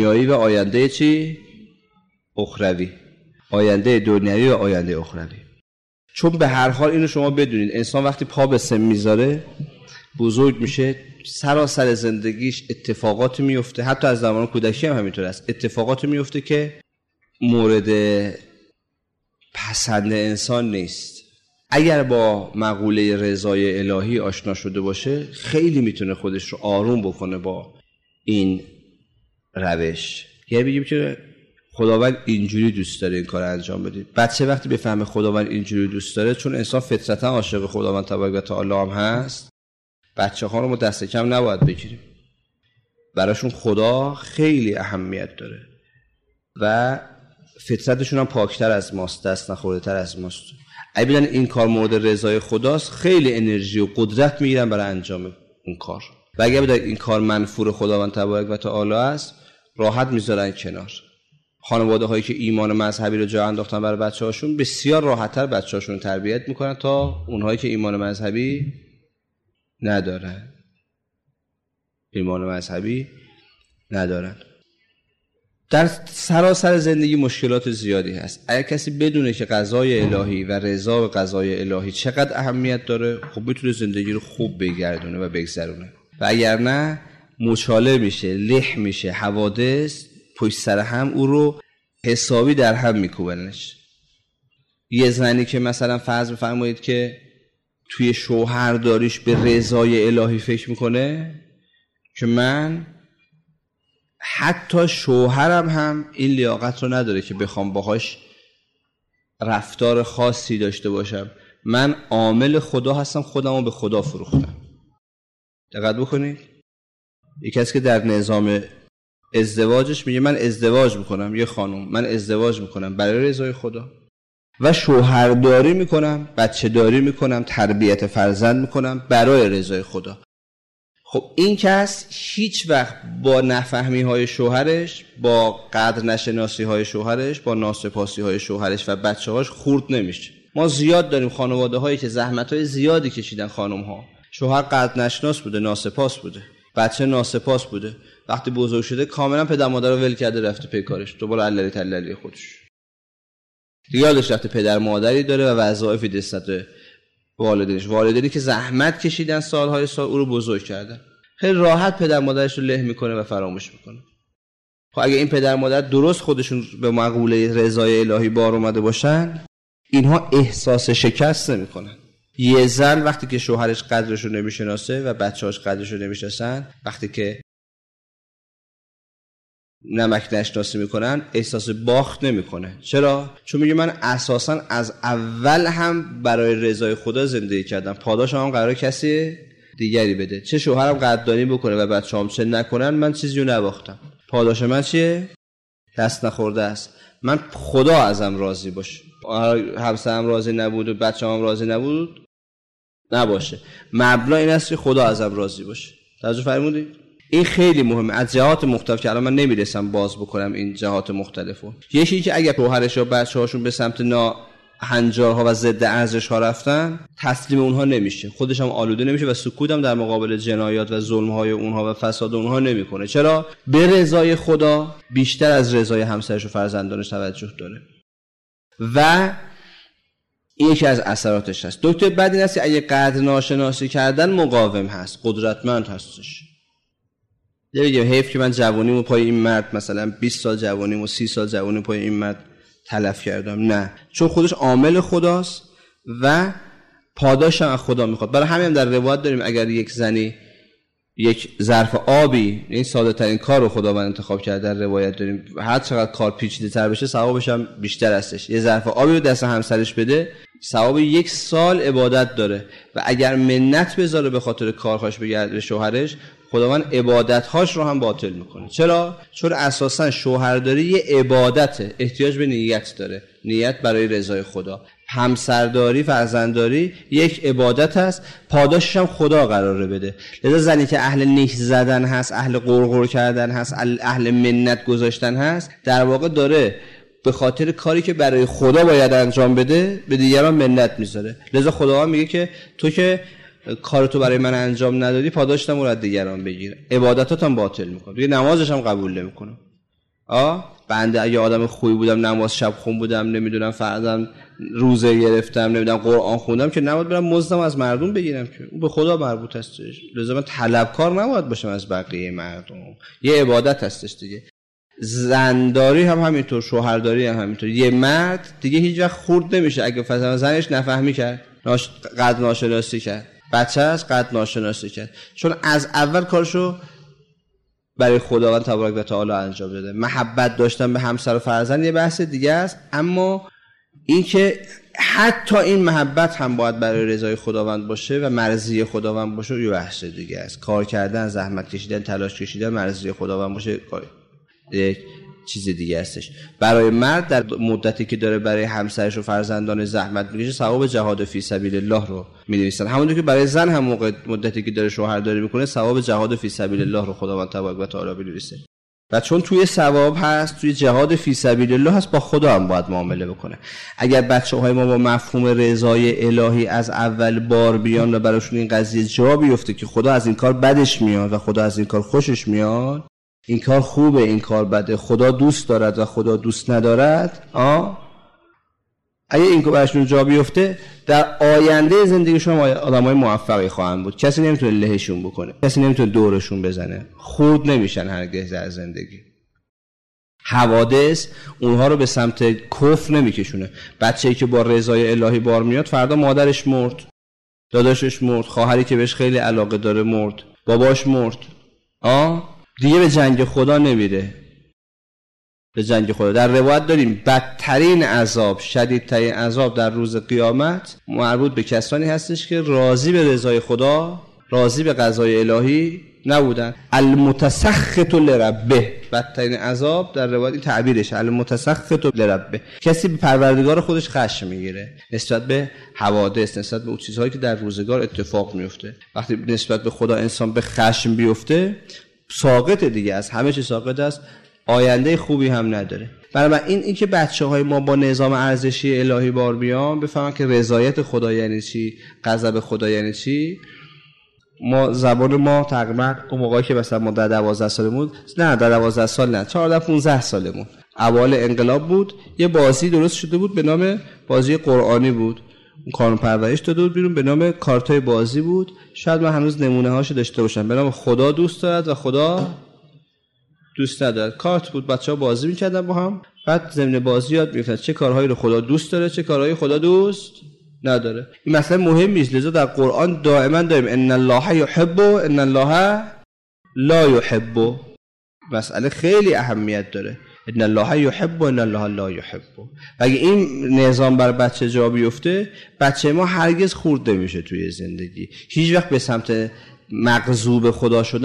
دنیایی و آینده چی؟ اخروی. آینده دنیایی و آینده اخروی. چون به هر حال اینو شما بدونید، انسان وقتی پا به سن میذاره بزرگ میشه، سراسر زندگیش اتفاقاتی میفته، حتی از زمان کودکی هم همینطور است، اتفاقاتی میفته که مورد پسند انسان نیست. اگر با مقوله رضای الهی آشنا شده باشه خیلی میتونه خودش رو آروم بکنه با این روش. یعنی بگیم که خداوند اینجوری دوست داره این کار انجام بدید. بچه وقتی بفهمه خداوند اینجوری دوست داره، چون انسان فطرتا عاشق خداوند تبارک و تعالی هم هست، بچه‌ها رو ما دست کم نباید بگیریم. براشون خدا خیلی اهمیت داره و فطرتشون هم پاکتر از ماست، دست نخورده‌تر از ماست. اگه بدن این کار مورد رضای خداست، خیلی انرژی و قدرت میگیرن برای انجام اون کار. و اگه بدن این کار منفور خداوند تبارک و تعالی است، راحت میذارن کنار. خانواده هایی که ایمان مذهبی رو جا انداختن برای بچه‌هاشون، بسیار راحت‌تر بچه‌هاشون تربیت میکنن تا اونهایی که ایمان مذهبی ندارن. ایمان مذهبی ندارن. در سراسر زندگی مشکلات زیادی هست. اگر کسی بدونه که قضای الهی و رضا به قضای الهی چقدر اهمیت داره، خب میتونه زندگی رو خوب بگردونه و بگذرونه. و اگر نه، مچاله میشه، له میشه، حوادث پشت سر هم او رو حسابی در هم میکوبنش. یه زنی که مثلا فرض بفرمایید که توی شوهرداریش به رضای الهی فکر میکنه که من حتی شوهرم هم این لیاقت رو نداره که بخوام باهاش رفتار خاصی داشته باشم، من عامل خدا هستم، خودمو به خدا فروختم. دقت بکنید، یکی کسی که در نظام ازدواجش میگه من ازدواج میکنم، یه خانم من ازدواج میکنم برای رضای خدا و شوهرداری میکنم، بچه داری میکنم، تربیت فرزند میکنم برای رضای خدا. خب این کس هیچ وقت با نفهمی های شوهرش، با قدر نشناسی های شوهرش، با ناسپاسی های شوهرش و بچه هاش خورد نمیشه. ما زیاد داریم خانواده هایی که زحمت های زیادی کشیدن خانم ها، شوهر قدر نشناس بوده، ناسپاس بوده، بچه ناسپاس بوده، وقتی بزرگ شده کاملا پدر مادر رو ول کرده رفته پی کارش، دوباره عللی تللی خودش. یادش رفته پدر مادری داره و وظایفی دست والدینش، والدینی که زحمت کشیدن سالهای سال او رو بزرگ کردن. خیلی راحت پدر مادرش رو له میکنه و فراموش میکنه. خب اگه این پدر مادر درست خودشون به مقوله رضای الهی بار اومده باشن، اینها احساس شکست نمیکنن. یه زن وقتی که شوهرش قدرش رو نمیشناسه و بچه‌هاش قدرش رو نمیشناسن، وقتی که نمک نشناسی میکنن، احساس باخت نمیکنه. چرا؟ چون میگه من اساسا از اول هم برای رضای خدا زندگی کردم، پاداشم هم قرار کسی دیگری بده. چه شوهرم قدردانی بکنه و بچه‌هام چه نکنن، من چیزی رو نباختم. پاداش من چیه؟ دست نخورده است. من خدا ازم راضی باشه. همسرم راضی نبود و بچه‌هام راضی نبود نباشه. مبنا این است که خدا ازم راضی باشه. توجه فرمودید؟ این خیلی مهمه از جهات مختلف که الان من نمیرسم باز بکنم این جهات مختلفو. یکی که اگر شوهرش و بچه‌هاشون به سمت هنجارها و ضد ارزش‌ها رفتن، تسلیم اونها نمیشه، خودش هم آلوده نمیشه و سکوت هم در مقابل جنایات و ظلم‌های اونها و فساد اونها نمیکنه. چرا؟ به رضای خدا بیشتر از رضای همسرش و فرزندانش توجه داره و این یکی از اثراتش هست. نکته بعد این است که اگه قدر ناشناسی کردن مقاوم هست، قدرتمند هستش. بگم حیف که من جوانیمو پای این مرد، مثلا 20 سال جوانیمو 30 سال جوانی پای این مرد تلف کردم. نه، چون خودش عامل خداست و پاداشم از خدا میخواد. برای همین هم در روایت داریم اگر یک زنی یک ظرف آبی، این ساده ترین کار رو خداوند انتخاب کرده، در روایت داریم هر چقدر کار پیچیده تر بشه ثوابش هم بیشتر هستش. یه ظرف آبی رو دست همسرش بده، ثواب 1 سال عبادت داره و اگر منت بذاره به خاطر کارهاش به شوهرش، خداوند عبادت‌هاش رو هم باطل میکنه. چرا؟ چون اساساً شوهرداری یه عبادته، احتیاج به نیت داره، نیت برای رضای خدا. همسرداری، فرزندداری یک عبادت است، پاداشش هم خدا قراره بده. لذا زنی که اهل نیش زدن هست، اهل غرغر کردن هست، اهل منت گذاشتن هست، در واقع داره به خاطر کاری که برای خدا باید انجام بده به دیگران منت میذاره. لذا خدا میگه که تو که کارتو برای من انجام ندادی، پاداشتم رو از دیگران بگیر. عبادتاتم باطل میکنه، دیگه نمازش هم قبول نمیکنه. بنده اگه آدم خوبی بودم، نماز شب خون بودم، نمیدونم فرضاً روزه گرفتم، نمیدونم قرآن خوندم، که نباید برم مزدم از مردم بگیرم، که اون به خدا مربوط هستش. لذا من طلبکار نباید باشم از بقیه مردم. یه عبادت هستش دیگه. زنداری هم همینطور، شوهرداری هم همینطور. یه مرد دیگه هیچ وقت خورد نمیشه اگه مثلا زنش نفهمی کرد، قد ناشناسی کرد، بچه‌اش قد ناشناسی کرد، چون از اول کارشو برای خداوند تبارک و تعالی انجام داده. محبت داشتن به همسر و فرزند یه بحث دیگه است، اما این که حتی این محبت هم باید برای رضای خداوند باشه و مرضی خداوند باشه یه بحث دیگه است. کار کردن، زحمت کشیدن، تلاش کشیدن، مرضی خداوند باشه یک چیز دیگه هستش. برای مرد در مدتی که داره برای همسرش و فرزندان زحمت میکشه ثواب جهاد فی سبیل الله رو می‌نویسن. همونطور که برای زن هم مدتی که داره شوهرداری میکنه ثواب جهاد فی سبیل الله رو خداوند تبارک و تعالی می‌نویسه. و چون توی ثواب هست، توی جهاد فی سبیل الله هست، با خدا هم باید معامله بکنه. اگر بچه‌های ما با مفهوم رضای الهی از اول بار بیان و براشون این قضیه جا بیفته که خدا از این کار بدش میاد و خدا از این کار خوشش میاد، این کار خوبه، این کار بده، خدا دوست دارد و خدا دوست ندارد، اگه این کار براشون جا بیفته، در آینده زندگیشون آدمای موفقی خواهند بود. کسی نمیتونه لهشون بکنه، کسی نمیتونه دورشون بزنه، خورد نمیشن هرگز در زندگی. حوادث اونها رو به سمت کفر نمیکشونه. بچه‌ای که با رضای الهی بار میاد، فردا مادرش مرد، داداشش مرد، خواهری که بهش خیلی علاقه داره مرد، باباش مرد، دیگه به جنگ خدا نمیره. به جنگ خدا در روایت داریم بدترین عذاب، شدیدترین عذاب در روز قیامت مربوط به کسانی هستش که راضی به رضای خدا، راضی به قضای الهی نبودن. المتسخط لربه، بدترین عذاب در روایت این تعبیرش، المتسخط لربه، کسی به پروردگار خودش خشم میگیره نسبت به حوادث، نسبت به اون چیزهایی که در روزگار اتفاق میفته. وقتی نسبت به خدا انسان به خشم بیفته، ساقط دیگه، از همه چیز ساقط است، آینده خوبی هم نداره. بنابراین این که بچه‌های ما با نظام ارزشی الهی بار بیان، بفهمن که رضایت خدا یعنی چی، غضب خدا یعنی چی. ما زبان ما تقریبا اون موقعی که مثلا ما در 12 سالمون، نه در 12 سال نه، 14-15 سالمون، اول انقلاب بود، یه بازی درست شده بود به نام بازی قرآنی بود، اون قانون پرورش داده بود بیرون، به نام کارتای بازی بود. شاید من هنوز نمونه هاشو داشته باشم، به نام خدا دوست دارد و خدا دوست ندارد. کارت بود، بچه‌ها بازی می‌کردن با هم، بعد ضمن بازی یاد می‌گرفتن چه کارهایی رو خدا دوست داره، چه کارهایی خدا دوست نداره. این مثلا مهم نیست. لذا در قرآن دائما داریم ان الله یحب و ان الله لا یحب. مسئله خیلی اهمیت داره. ان الله یحب و ان الله لا یحب. اگه این نظام بر بچه جا بیفته، بچه ما هرگز خورد نمیشه توی زندگی، هیچ وقت به سمت مغضوب خدا شدن